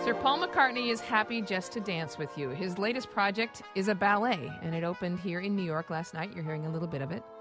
Sir Paul McCartney is happy just to dance with you. His latest project is a ballet, and it opened here in New York last night. You're hearing a little bit of it.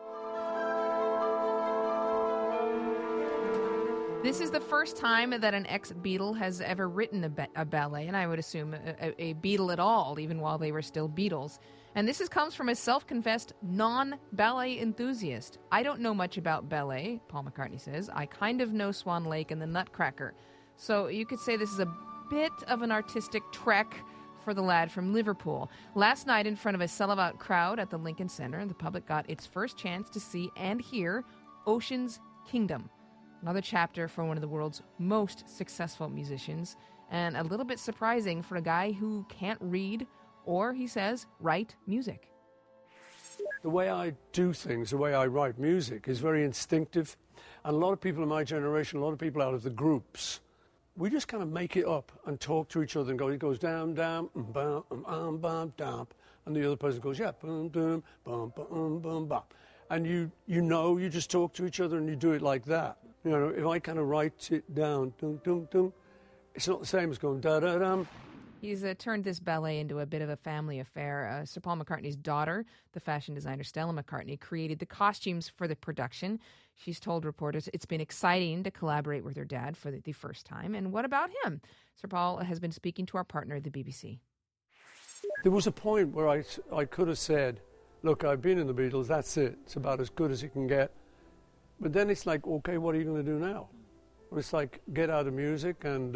This is the first time that an ex-Beatle has ever written a ballet, and I would assume a Beatle at all, even while they were still Beatles. And this comes from a self-confessed non-ballet enthusiast. I don't know much about ballet, Paul McCartney says. I kind of know Swan Lake and the Nutcracker. So you could say this is a bit of an artistic trek for the lad from Liverpool. Last night, in front of a sellout crowd at the Lincoln Center, the public got its first chance to see and hear Ocean's Kingdom, another chapter for one of the world's most successful musicians, and a little bit surprising for a guy who can't read or, he says, write music. The way I do things, the way I write music is very instinctive. And a lot of people in my generation, a lot of people out of the groups, we just kind of make it up and talk to each other and go, it goes down, down, bum, bum, down, and the other person goes, yeah, boom, boom, bum, bum, bum, bum. And you just talk to each other and you do it like that. You know, if I kind of write it down, dum, dum, dum, it's not the same as going da-da-dum. He's turned this ballet into a bit of a family affair. Sir Paul McCartney's daughter, the fashion designer Stella McCartney, created the costumes for the production. She's told reporters it's been exciting to collaborate with her dad for the first time. And what about him? Sir Paul has been speaking to our partner, the BBC. There was a point where I could have said, look, I've been in the Beatles, that's it. It's about as good as it can get. But then it's like, okay, what are you going to do now? Well, it's like, get out of music and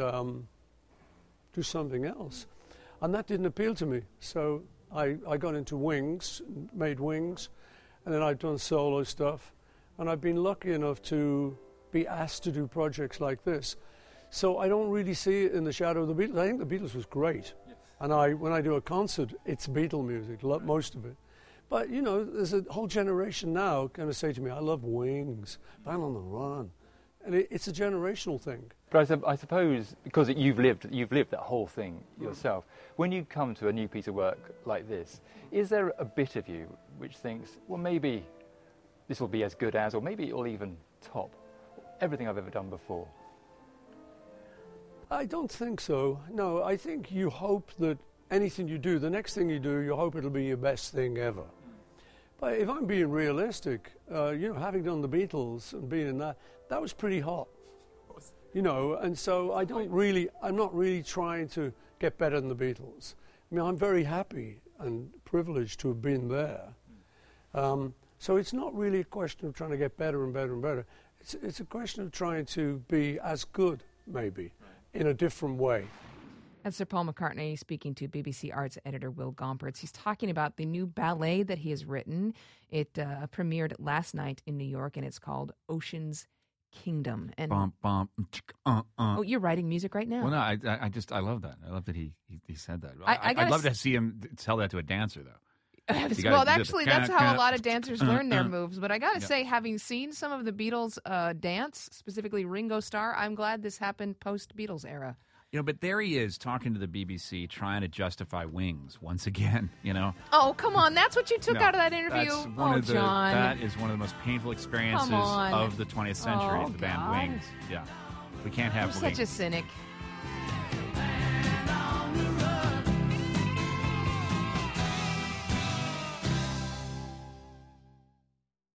do something else. And that didn't appeal to me. So I got into Wings, made Wings, and then I've done solo stuff. And I've been lucky enough to be asked to do projects like this. So I don't really see it in the shadow of the Beatles. I think the Beatles was great. Yes. And when I do a concert, it's Beatle music, most of it. But, you know, there's a whole generation now going to say to me, I love Wings, Band on the Run. And it's a generational thing. But I suppose, because you've lived that whole thing yourself, when you come to a new piece of work like this, is there a bit of you which thinks, well, maybe this will be as good as, or maybe it'll even top everything I've ever done before? I don't think so. No, I think you hope that anything you do, the next thing you do, you hope it'll be your best thing ever. But if I'm being realistic, having done the Beatles and being in that was pretty hot. You know, and so I'm not really trying to get better than the Beatles. I mean, I'm very happy and privileged to have been there. So it's not really a question of trying to get better and better and better. It's a question of trying to be as good, maybe, in a different way. That's Sir Paul McCartney speaking to BBC Arts editor Will Gompertz. He's talking about the new ballet that he has written. It premiered last night in New York, and it's called Ocean's Kingdom. And oh, you're writing music right now. Well, no, I love that. I love that he said that. I'd love to see him tell that to a dancer, though. Well, actually, that's how a lot of dancers learn their moves. But I got to say, having seen some of the Beatles dance, specifically Ringo Starr, I'm glad this happened post-Beatles era. You know, but there he is talking to the BBC, trying to justify Wings once again, you know. Oh, come on. That's what you took out of that interview? John. That is one of the most painful experiences of the 20th century, the band Wings. Yeah. We can't have You're such a cynic.